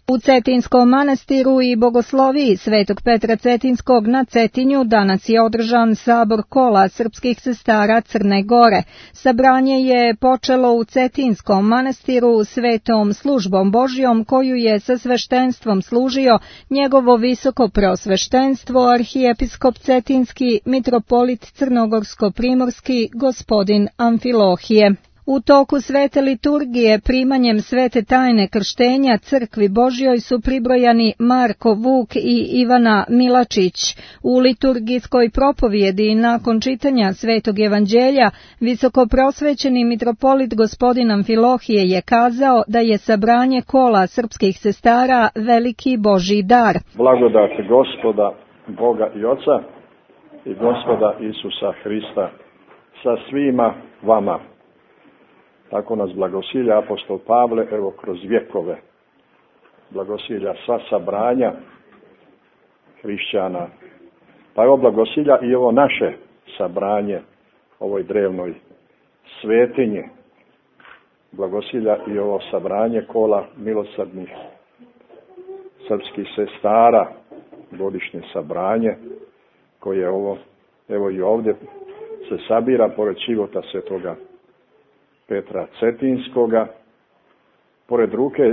U Cetinskom manastiru i bogosloviji Svetog Petra Cetinskog na Cetinju danas je održan sabor kola srpskih sestara Crne Gore. Sabranje je počelo u Cetinskom manastiru svetom službom Božjom koju je sa sveštenstvom služio njegovo visoko preosveštenstvo arhijepiskop Cetinski mitropolit Crnogorsko-primorski gospodin Amfilohije. U toku svete liturgije primanjem svete tajne krštenja crkvi Božjoj su pribrojani Marko Vuk i Ivana Milačić. U liturgijskoj propovjedi nakon čitanja svetog evanđelja visokoprosvećeni mitropolit gospodin Amfilohije je kazao da je sabranje kola srpskih sestara veliki Božji dar. Blagodat Gospoda, Boga i Oca i Gospoda Isusa Hrista sa svima vama. Tako nas blagosilja apostol Pavle, evo kroz vjekove. Blagosilja sva sabranja hrišćana. Pa evo blagosilja i ovo naše sabranje, ovoj drevnoj svetinji. Blagosilja i ovo sabranje kola milosrdnih srpskih sestara, godišnje sabranje, koje evo i ovdje se sabira pored života svetoga Petra Cetinskoga, pored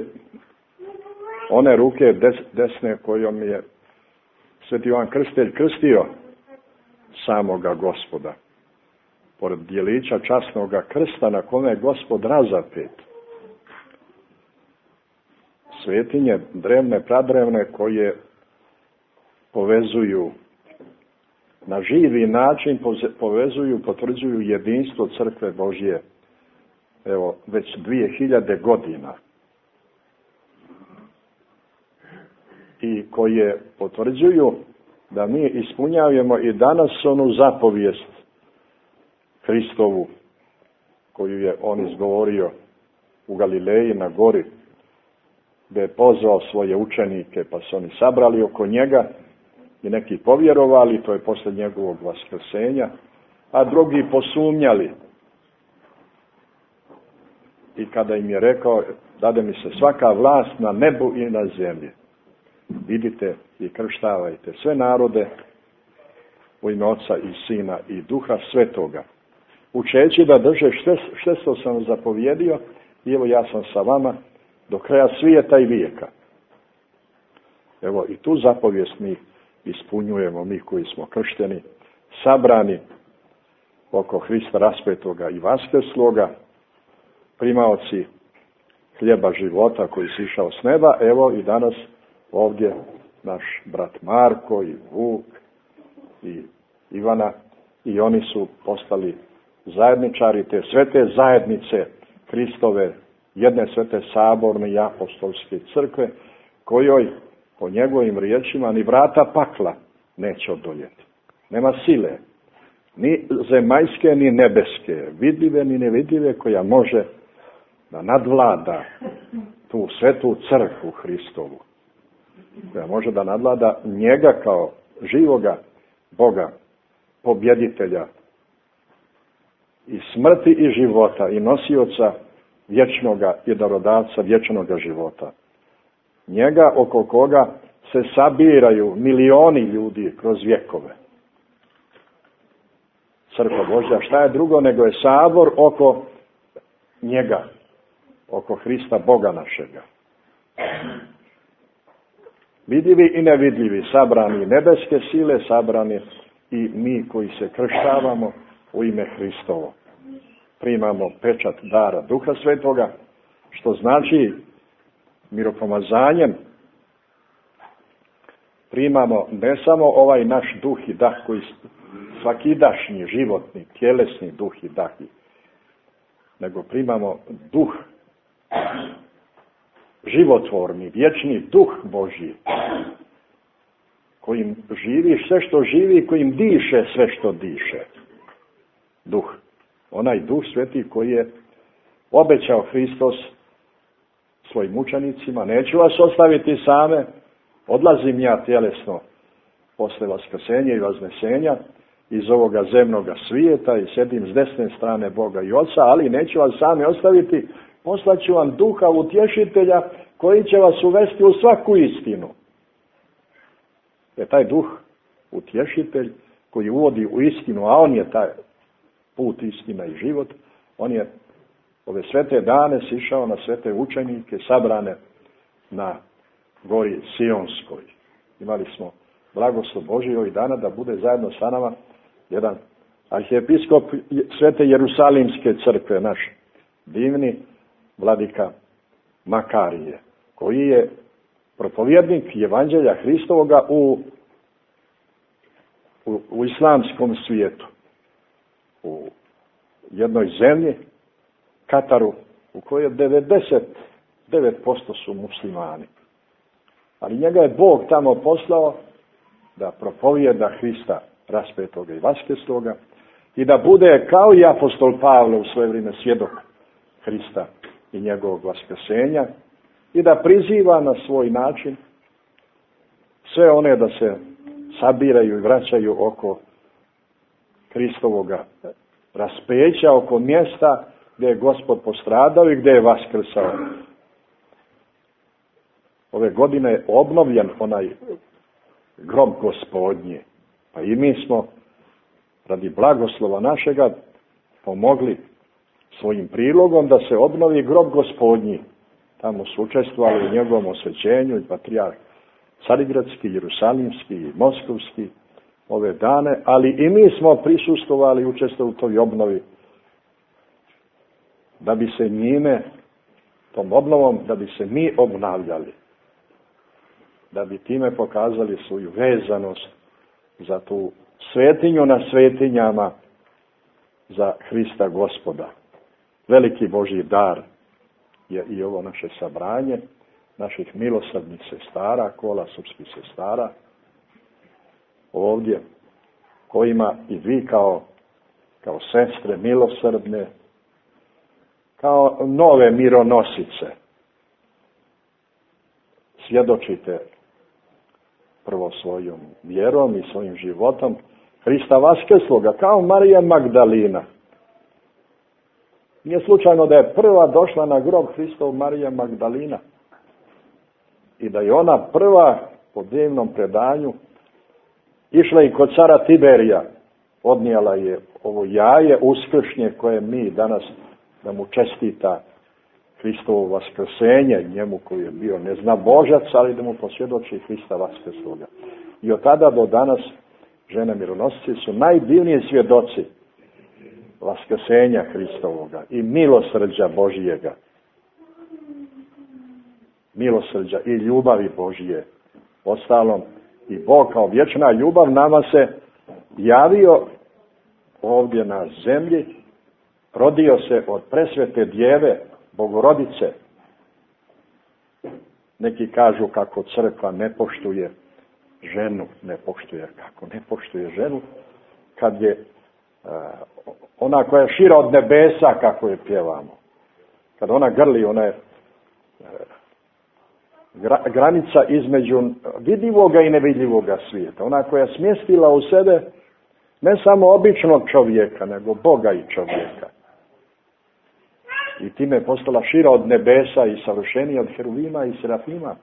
one ruke desne kojom je sveti Jovan Krstitelj krstio samoga Gospoda, pored djelića časnoga krsta na kome je Gospod razapet. Svetinje drevne, pradrevne koje povezuju na živi način, potvrđuju jedinstvo crkve Božje. Evo, već 2000 godina. I koje potvrđuju da mi ispunjavamo i danas onu zapovijest Hristovu, koju je on izgovorio u Galileji na gori, gdje je pozvao svoje učenike, pa su oni sabrali oko njega i neki povjerovali, to je posle njegovog vaskrsenja, a drugi posumnjali. I kada im je rekao, dade mi se svaka vlast na nebu i na zemlji. Idite i krštavajte sve narode u ime Oca i Sina i Duha Svetoga. Učeći da drže sve što sam zapovjedio, i evo ja sam sa vama do kraja svijeta i vijeka. Evo i tu zapovijest mi ispunjujemo, mi koji smo kršteni, sabrani oko Hrista raspetoga i vaskrsloga, primaoci hljeba života koji si išao s neba, evo i danas ovdje naš brat Marko i Vuk i Ivana, i oni su postali zajedničari te svete zajednice Hristove, jedne svete saborne i apostolske crkve, kojoj po njegovim riječima ni vrata pakla neće odoljeti. Nema sile, ni zemaljske ni nebeske, vidljive ni nevidljive, koja može da nadvlada tu svetu crkvu Hristovu, koja može da nadvlada njega kao živoga Boga, pobjeditelja i smrti i života i nosioca vječnoga i darodavca vječnoga života. Njega oko koga se sabiraju milioni ljudi kroz vjekove. Crkva Božja, šta je drugo nego je sabor oko njega, oko Hrista Boga našega. Vidljivi i nevidljivi, sabrani nebeske sile, sabrani i mi koji se krštavamo u ime Hristovo. Primamo pečat dara Duha Svetoga, što znači miropomazanjem primamo ne samo ovaj naš duh i dah, koji svakidašnji, životni, tjelesni duh i dah, nego primamo duh životvorni, vječni duh Božji, kojim živi sve što živi, kojim diše sve što diše. Duh. Onaj duh sveti koji je obećao Hristos svojim učenicima, neću vas ostaviti same, odlazim ja tjelesno posle vaskrsenja i vaznesenja iz ovoga zemnoga svijeta i sjedim s desne strane Boga i Oca, ali neću vas sami ostaviti, poslaću vam Duha Utješitelja koji će vas uvesti u svaku istinu. Je taj duh, utješitelj, koji uvodi u istinu, a on je taj put, istina i život, on je ove svete dane sišao na svete učenike, sabrane na gori Sionskoj. Imali smo blagoslov Božji ovih dana da bude zajedno sa nama jedan arhijepiskop svete Jerusalimske crkve, naš divni vladika Makarije, koji je propovjednik evanđelja Hristovoga u islamskom svijetu, u jednoj zemlji, Kataru, u kojoj 99% su muslimani. Ali njega je Bog tamo poslao da propovijeda Hrista raspetoga i vaskrsloga i da bude kao i apostol Pavle u svoje vrijeme svjedok Hrista i njegovog vaskrsenja i da priziva na svoj način sve one da se sabiraju i vraćaju oko Hristovoga raspeća, oko mjesta gdje je Gospod postradao i gdje je vaskrsao. Ove godine je obnovljen onaj grob Gospodnje. Pa i mi smo radi blagoslova našega pomogli svojim prilogom da se obnovi grob Gospodnji. Tamo su učestvovali u njegovom osvećenju i patrijarh Carigradski, Jerusalimski i Moskovski ove dane, ali i mi smo prisustvovali i učestvovali u toj obnovi da bi se njime, tom obnovom, da bi se mi obnavljali. Da bi time pokazali svoju vezanost za tu svetinju na svetinjama, za Hrista Gospoda. Veliki Božji dar je i ovo naše sabranje, naših milosrdnih sestara, kola srpskih sestara, ovdje, kojima i vi kao sestre milosrdne, kao nove mironosice, svjedočite prvo svojom vjerom i svojim životom Hrista vaskrsloga, kao Marija Magdalina. Nije slučajno da je prva došla na grob Hristov Marija Magdalina i da je ona prva po divnom predanju išla i kod cara Tiberija, odnijela je ovo jaje uskršnje koje mi danas da mu čestita Hristovo vaskrsenje, njemu koji je bio neznabožac, ali da mu posvjedoči Hrista vaskrsloga. I od tada do danas žene mironosice su najdivniji svjedoci vaskrsenja Hristovoga i milosrđa Božijega. Milosrđa i ljubavi Božije. Ostalom, i Bog kao vječna ljubav nama se javio ovdje na zemlji, rodio se od presvete djeve, Bogorodice. Neki kažu kako crkva ne poštuje ženu, ne poštuje. Kako ne poštuje ženu? Kad je ona koja je šira od nebesa, kako je pjevamo. Kad ona grli, ona je granica između vidljivoga i nevidljivoga svijeta. Ona koja je smjestila u sebe ne samo običnog čovjeka, nego Boga i čovjeka. I time je postala šira od nebesa i savršenija od heruvima i serafima.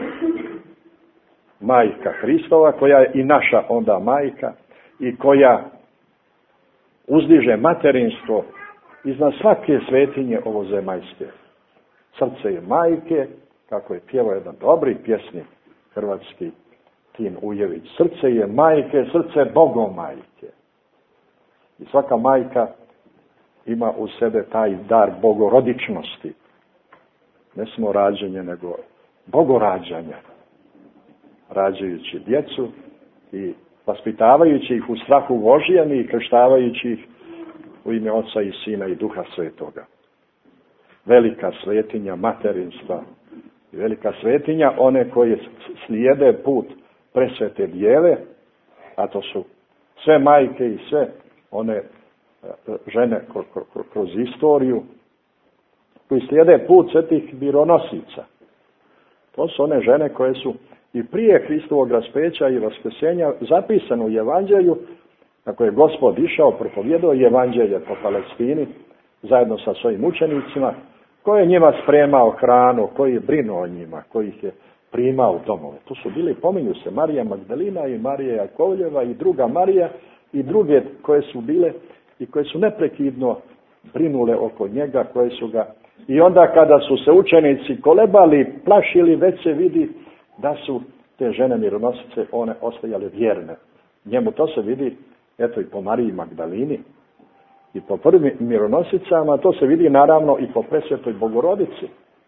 Majka Hristova, koja je i naša onda majka i koja uzdiže materinstvo iznad svake svetinje ovozemaljske. Srce je majke, kako je pjevao jedan dobri pjesnik hrvatski Tin Ujević. Srce je majke, srce Bogomajke. I svaka majka ima u sebe taj dar bogorodičnosti. Ne samo rađanje, nego bogorađanja. Rađajući djecu i vaspitavajući ih u strahu Božijem i krštavajući ih u ime Oca i Sina i Duha Svetoga. Velika svetinja materinstva i velika svetinja one koje slijede put presvete djeve, a to su sve majke i sve one žene kroz istoriju koji slijede put svetih mironosica. To su one žene koje su i prije Hristovog raspeća i vaskrsenja zapisano u Evanđelju, kako je Gospod išao, propovjedao Evanđelje po Palestini zajedno sa svojim učenicima, Ko je njima spremao hranu, koji je brinuo o njima, koji ih je primao u domove. Tu su bili, pominju se, Marija Magdalina i Marija Jakovljeva i druga Marija i druge koje su bile i koje su neprekidno brinule oko njega, koje su ga... I onda kada su se učenici kolebali, plašili, već se vidi da su te žene mironosice, one ostajale vjerne. Njemu to se vidi, eto i po Mariji Magdalini i po prvim mironosicama, to se vidi naravno i po Presvetoj Bogorodici.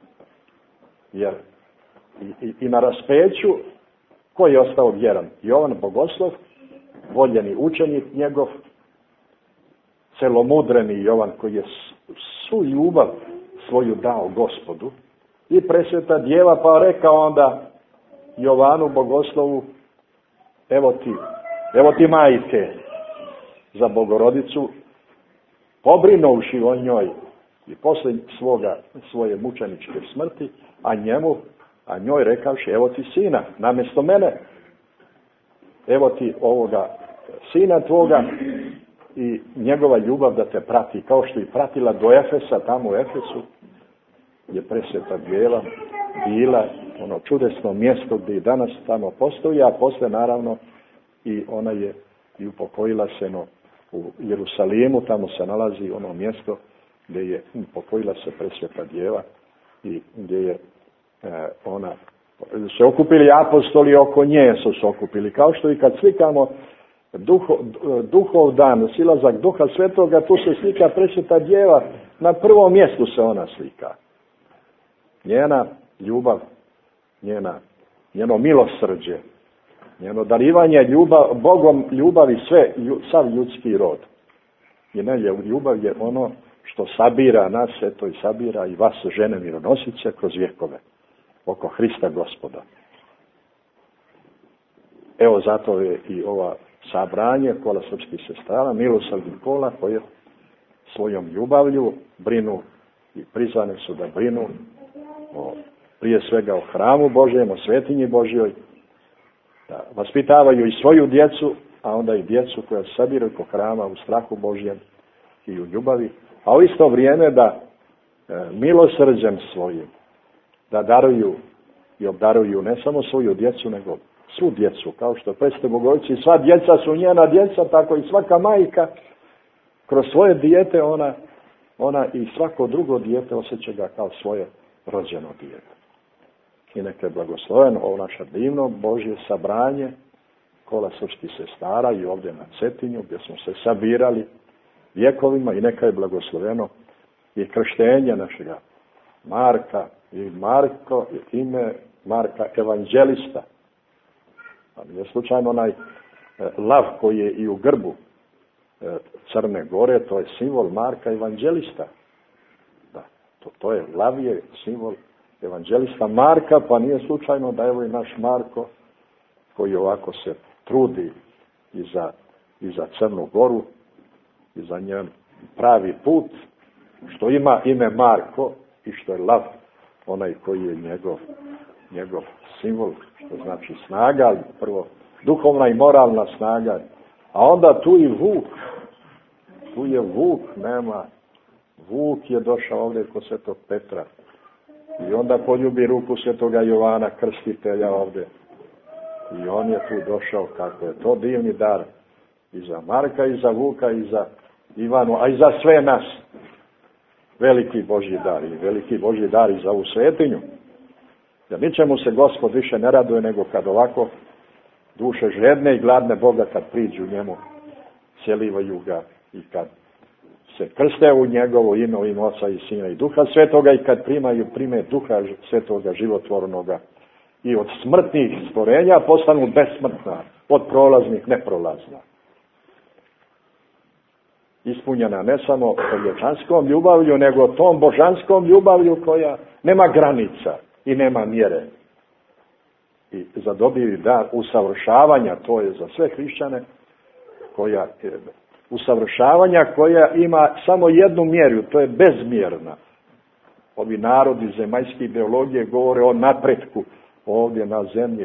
Jer i na raspeću, ko je ostao vjeran? Jovan Bogoslov, voljeni učenik njegov, celomudreni Jovan koji je svu ljubav svoju dao Gospodu, i Presveta Djeva, pa rekao onda Jovanu Bogoslovu, evo ti majke za Bogorodicu, pobrinuši o njoj i posle svoje mučeničke smrti, a njoj rekavši, evo ti sina, namjesto mene, evo ti ovoga sina tvoga, i njegova ljubav da te prati, kao što i pratila do Efesa, tamo u Efesu je Presveta Djeva bila ono čudesno mjesto gdje i danas tamo postoji, a posle naravno i ona je i upokojila se u Jerusalimu, tamo se nalazi ono mjesto gdje je upokojila se Presveta Djeva i gdje je ona se okupili apostoli oko nje su se okupili, kao što i kad slikamo duhov dan, silazak Duha Svetoga, tu se slika Presveta Djeva, na prvom mjestu se ona slika. Njena ljubav, njeno milosrđe, njeno darivanje Bogom ljubavi sav ljudski rod. I ne, ljubav je ono što sabira nas, eto i sabira i vas žene mironosice kroz vjekove, oko Hrista Gospoda. Evo zato je i ova sabranje kola srpskih sestara, milosrdnih kola, koje svojom ljubavlju brinu i prizvane su da brinu prije svega o hramu Božjem, o svetinji Božjoj, da vaspitavaju i svoju djecu, a onda i djecu koja sabiraju po hrama u strahu Božjem i u ljubavi, a u isto vrijeme da milosrđem svojim da daruju i obdaruju ne samo svoju djecu, nego svu djecu, kao što Presveta Bogorodica, sva djeca su njena djeca, tako i svaka majka kroz svoje dijete ona i svako drugo dijete osjeća ga kao svoje rođeno dijete. I neka je blagosloveno ovo naše divno Božje sabranje kola srpskih sestara i ovdje na Cetinju gdje smo se sabirali vjekovima, i neka je blagosloveno i krštenje našega Marka i Marko, ime Marka evanđelista. A nije slučajno onaj lav koji je i u grbu Crne Gore, to je simbol Marka evanđelista. Da, to je lav, je simbol evanđelista Marka, pa nije slučajno da evo i naš Marko koji ovako se trudi i za Crnu Goru i za njen pravi put, što ima ime Marko i što je lav, onaj koji je njegov simbol, što znači snaga, prvo duhovna i moralna snaga, a onda tu i Vuk. Tu je Vuk, Vuk je došao ovdje kod Svetog Petra i onda poljubi ruku Svetoga Jovana Krstitelja ovdje. I on je tu došao, kako je to divni dar i za Marka, i za Vuka, i za Ivanu, a i za sve nas. Veliki Božji dar, i veliki Božji dar i za ovu svetinju. Jer ničemu se Gospod više ne raduje nego kad ovako duše žedne i gladne Boga kad priđu njemu, celivaju ga i kad se krste u njegovo ime, u ime Oca i Sina i Duha Svetoga, i kad prime Duha Svetoga životvornoga i od smrtnih stvorenja postanu besmrtna, od prolaznih neprolazna. Ispunjena ne samo čovječanskom ljubavlju, nego tom božanskom ljubavlju koja nema granica i nema mjere. I zadobili dar usavršavanja, to je za sve hrišćane, usavršavanja koja ima samo jednu mjeru, to je bezmjerna. Ovi narodi zemaljske ideologije govore o napretku ovdje na zemlji.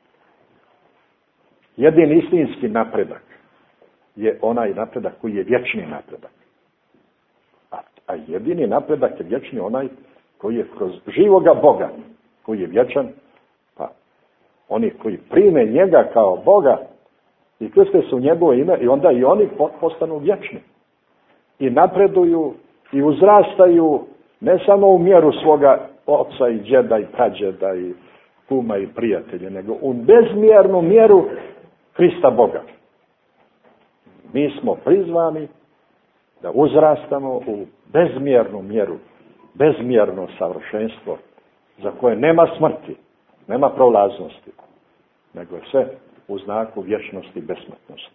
Jedini istinski napredak je onaj napredak koji je vječni napredak. A jedini napredak je vječni onaj koji je kroz živoga Boga, koji je vječan, pa oni koji prime njega kao Boga i krste se u njegovo ime i onda i oni postanu vječni. I napreduju i uzrastaju ne samo u mjeru svoga oca i džeda i prađeda i kuma i prijatelja, nego u bezmjernu mjeru Krista Boga. Mi smo prizvani da uzrastamo u bezmjernu mjeru, bezmjerno savršenstvo za koje nema smrti, nema prolaznosti, nego je sve u znaku vječnosti i besmrtnosti.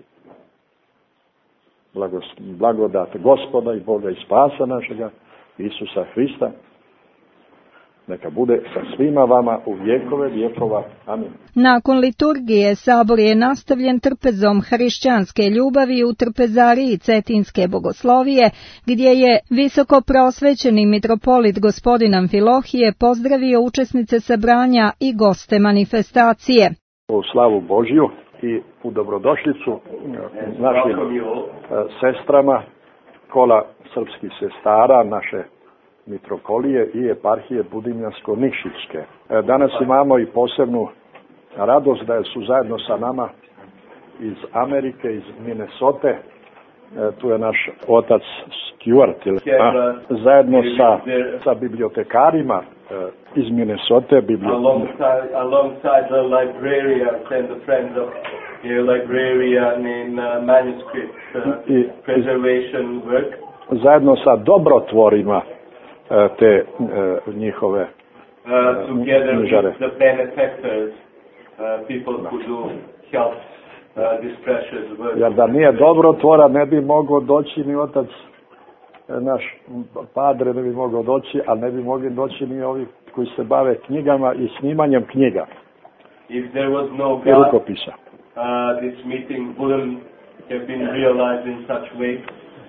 Blagodat Gospoda i Boga i spasa našega, Isusa Hrista, neka bude sa svima vama u vjekove vjekova. Amin. Nakon liturgije sabor je nastavljen trpezom hrišćanske ljubavi u trpezariji Cetinske bogoslovije, gdje je visoko prosvećeni mitropolit gospodin Amfilohije pozdravio učesnice sabranja i goste manifestacije. U slavu Božju i u dobrodošlicu našim sestrama kola srpskih sestara naše mitropolije i eparhije Budimljansko-Nikšićke. Danas imamo i posebnu radost da su zajedno sa nama iz Amerike, iz Minnesote. Tu je naš otac Stuart, zajedno sa bibliotekarima iz Minnesote. Alongside the librarians and the friends of librarian in manuscript preservation work. Zajedno sa dobrotvorima te njihove together with the benefactors, people who do help this precious work. Jer da nije dobrotvora ne bi mogao doći ni otac naš padre, ne bi mogao doći, a ne bi mogli doći ni ovi koji se bave knjigama i snimanjem knjiga i rukopisa. This meeting wouldn't have been realized in such way.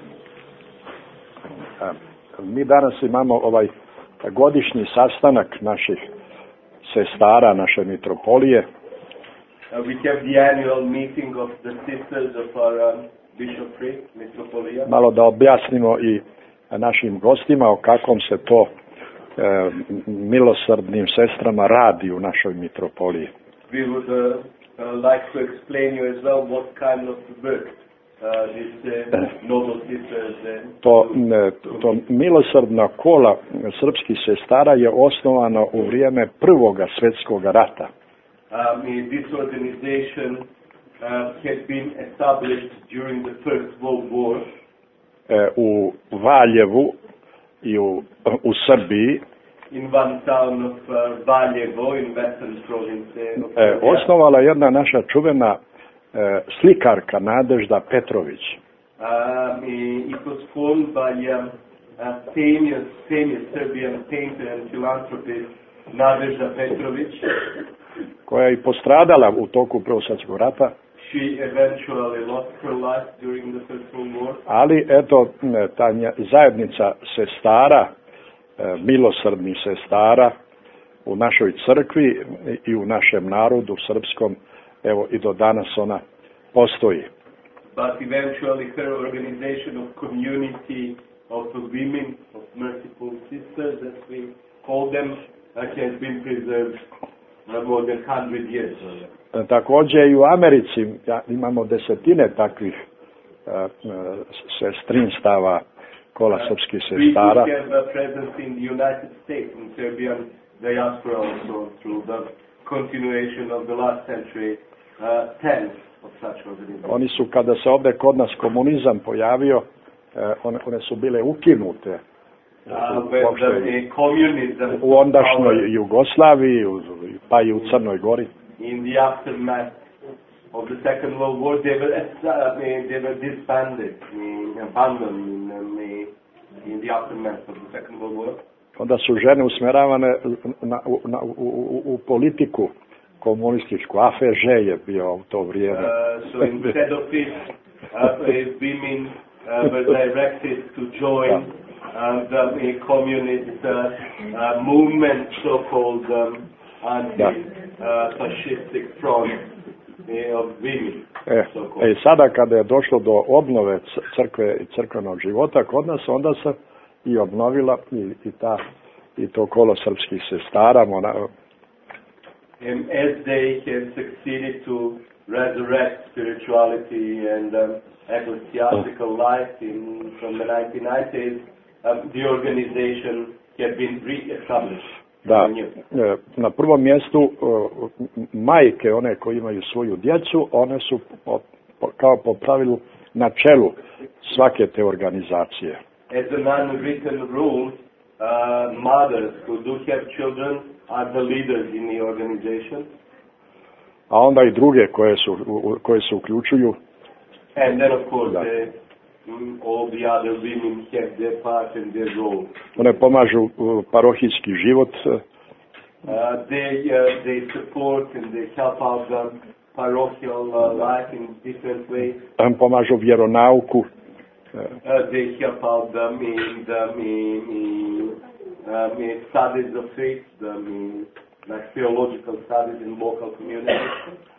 Mi danas imamo ovaj godišnji sastanak naših sestara, naše mitropolije. We have the annual meeting of the sisters of our bishopry, mitropolia. Malo da objasnimo i našim gostima o kakvom se to milosrdnim sestrama radi u našoj mitropoliji. We would like to explain you as well what kind of work To milosrdna kola srpskih sestara je osnovano u vrijeme Prvoga svjetskog rata. This organization had been established during the First World War. U Valjevu i u Srbiji. In one town of Valjevo in Western province. Osnovala jedna naša čuvena slikarka Nadežda Petrović. It was formed by a famous Serbian painter and philanthropist Nadežda Petrović, koja je i postradala u toku Prvog svjetskog rata. She eventually lost her life during the First World War. Ali eto, ta zajednica sestara, milosrdnih sestara u našoj crkvi i u našem narodu srpskom, evo i do danas ona postoji. But eventually her organization of community of women, of merciful sisters, as we call them, has been preserved more than 100 years. Također i u Americi imamo desetine takvih sestrinstava kola srpskih sestara. We have a presence in the United States, in Serbian diaspora also, through the continuation of the last century, 10 of such organizations. Oni su, kada se ovdje kod nas komunizam pojavio, one su bile ukinute. U ondašnjoj Jugoslaviji, pa i u Crnoj Gori. In the aftermath of the Second World War, they were disbanded, abandoned in the aftermath of the Second World War. Onda su žene usmjeravane u politiku komunističku. AFŽ je bio u to vrijeme. So instead of it, women were directed to join the communist movement, so-called anti-fascistic front of women. Sada kada je došlo do obnove crkve i crkvenog života kod nas, onda se i obnovila i ta i to kolo srpskih sestara. And as they have succeeded to resurrect spirituality and ecclesiastical life from the 1990s, the organization had been re-established. Da, na prvom mjestu majke, one koje imaju svoju djecu, one su kao po pravilu na čelu svake te organizacije. As an unwritten rule, mothers who do have children are the leaders in the organization. A onda i druge koje se uključuju. And then of course all the other women have their part and their role. One pomažu parohijski život. They support and they help out the parochial life in different ways. Pomažu vjeronauku. They help out them in studies of faith, like theological studies in local communities.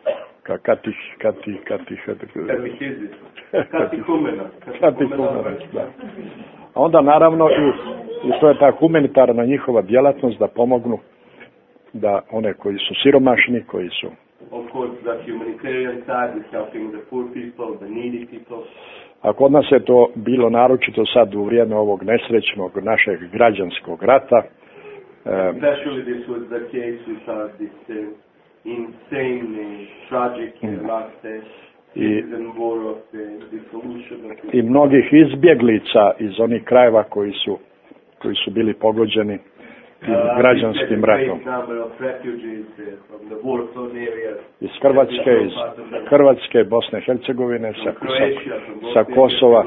Katihumena, da. A onda naravno i to je ta humanitarna njihova djelatnost da pomognu da one koji su siromašni, koji su. Of course, the humanitarian side is helping the poor people, the needy people. A kod nas je to bilo naročito sad u vrijeme ovog nesrećnog našeg građanskog rata. Especially this was the case with this insane, tragic last citizen war of the dissolution of the... I mnogih izbjeglica iz onih krajeva koji su bili pogođeni tim građanskim ratom. Iz Hrvatske, Bosne i Hercegovine, sa Kosova.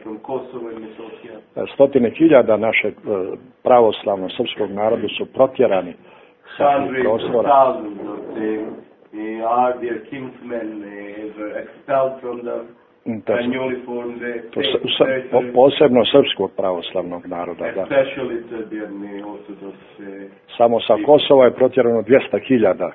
Stotine hiljada našeg pravoslavnog srpskog naroda su protjerani sa tih prostora. Posebno srpskog pravoslavnog naroda. Da. Samo sa Kosova je protjerano 200.000.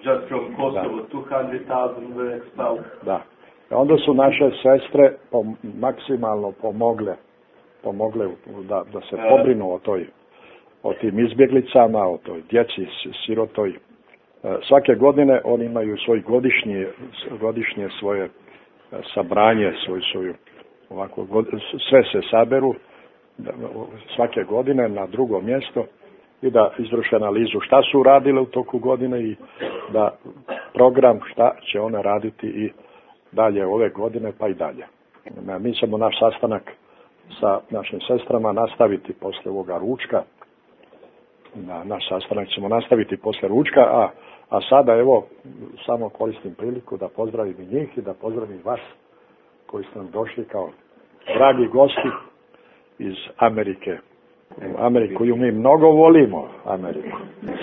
Da. Onda su naše sestre maksimalno pomogle da se pobrinu o tim izbjeglicama, o toj djeci, sirotoj. Svake godine oni imaju svoj godišnje svoje sabranje, svoju ovako, sve se saberu svake godine na drugo mjesto i da izvrše analizu šta su radile u toku godine i da program šta će one raditi i dalje ove godine pa i dalje. Mi ćemo naš sastanak sa našim sestrama nastaviti posle ovoga ručka. Naš sastanak ćemo nastaviti posle ručka, a sada evo samo koristim priliku da pozdravim i njih i da pozdravim vas koji ste nam došli kao dragi gosti iz Amerike. Ameriku ju mi mnogo volimo, Ameriku.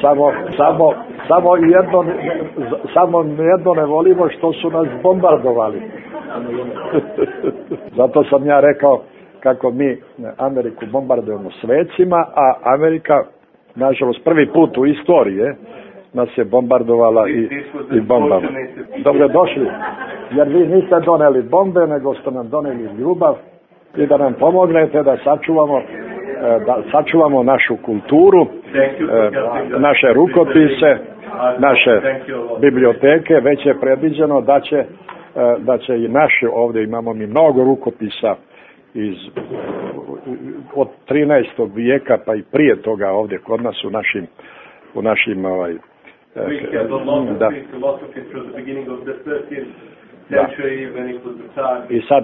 Samo jedno ne volimo što su nas bombardovali. Zato sam ja rekao kako mi Ameriku bombardujemo svecima, a Amerika, nažalost, prvi put u istoriji nas je bombardovala i bombama. Dobro došli, jer vi niste doneli bombe, nego ste nam doneli ljubav i da nam pomognete da sačuvamo našu kulturu, naše rukopise, naše biblioteke. Već je predviđeno da će i naše, ovdje imamo mi mnogo rukopisa od 13. vijeka pa i prije toga ovdje kod nas u našim i sad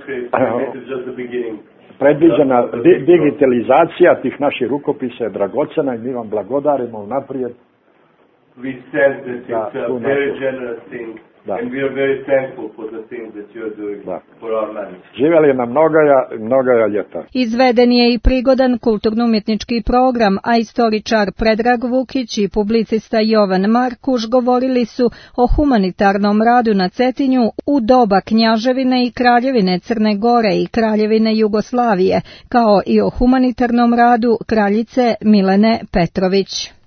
predviđena digitalizacija tih naših rukopisa je dragocena i mi vam blagodarimo naprijed. And we are very thankful for the things that you are doing for our land. Živjeli na mnogaja ljeta. Izveden je i prigodan kulturno-umjetnički program, a istoričar Predrag Vukić i publicista Jovan Markuš govorili su o humanitarnom radu na Cetinju u doba Knjaževine i Kraljevine Crne Gore i Kraljevine Jugoslavije, kao i o humanitarnom radu kraljice Milene Petrović.